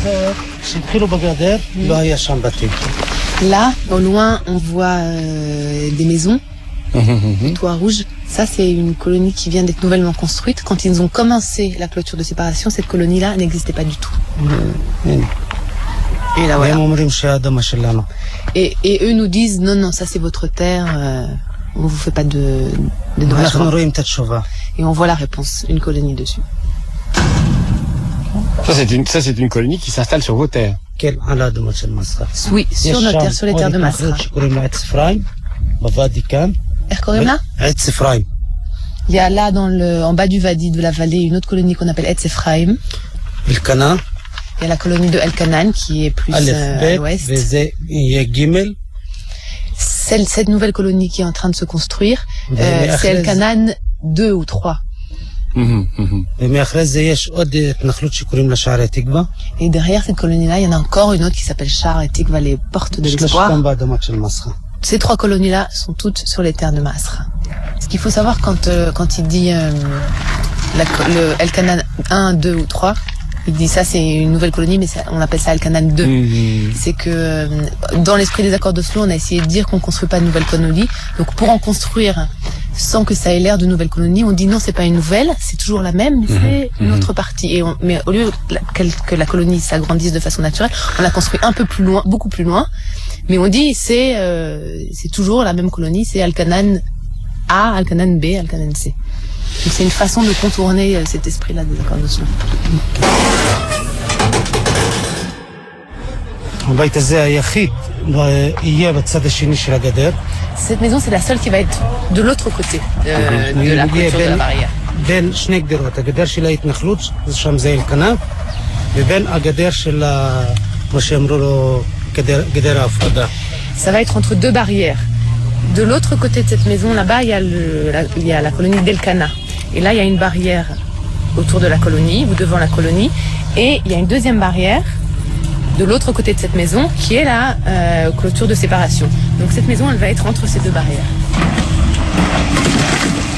Là, au loin, on voit des maisons, toit rouge. Ça, c'est une colonie qui vient d'être nouvellement construite. Quand ils ont commencé la clôture de séparation, cette colonie-là n'existait pas du tout. Et là, voilà. Et eux nous disent, non, ça c'est votre terre, on vous fait pas de dommages. Et on voit la réponse, une colonie dessus. Ça, c'est une colonie qui s'installe sur vos terres. Oui, sur nos terres, sur les terres de Masra. Il y a là, en bas du Wadi de la vallée, une autre colonie qu'on appelle Etz Ephraim. Il y a la colonie de El-Kanan qui est plus à l'ouest. Cette nouvelle colonie qui est en train de se construire, c'est El-Kanan 2 ou 3. Et derrière cette colonie-là, il y en a encore une autre qui s'appelle Sha'ar et Tikva, les portes de l'espoir. Ces 3 colonies-là sont toutes sur les terres de Masra. Ce qu'il faut savoir quand il dit le El-Kanan 1, 2 ou 3, il dit ça c'est une nouvelle colonie, mais on appelle ça El-Kanan 2. C'est que dans l'esprit des accords d'Oslo, on a essayé de dire qu'on ne construit pas de nouvelles colonies. Donc pour en construire sans que ça ait l'air de nouvelle colonie, on dit non, c'est pas une nouvelle, c'est toujours la même, mais c'est une autre partie. Mais au lieu que la colonie s'agrandisse de façon naturelle, on la construit un peu plus loin, beaucoup plus loin. Mais on dit c'est toujours la même colonie, c'est Al-Kanan A, Al-Kanan B, Al-Kanan C. Donc c'est une façon de contourner cet esprit-là des accords d'Oslo. Cette maison, c'est la seule qui va être de l'autre côté de la clôture de la barrière. Ça va être entre 2 barrières. De l'autre côté de cette maison, là-bas, il y a la colonie d'El-Kana. Et là, il y a une barrière autour de la colonie, ou devant la colonie. Et il y a une deuxième barrière de l'autre côté de cette maison, qui est la clôture de séparation. Donc cette maison, elle va être entre ces 2 barrières.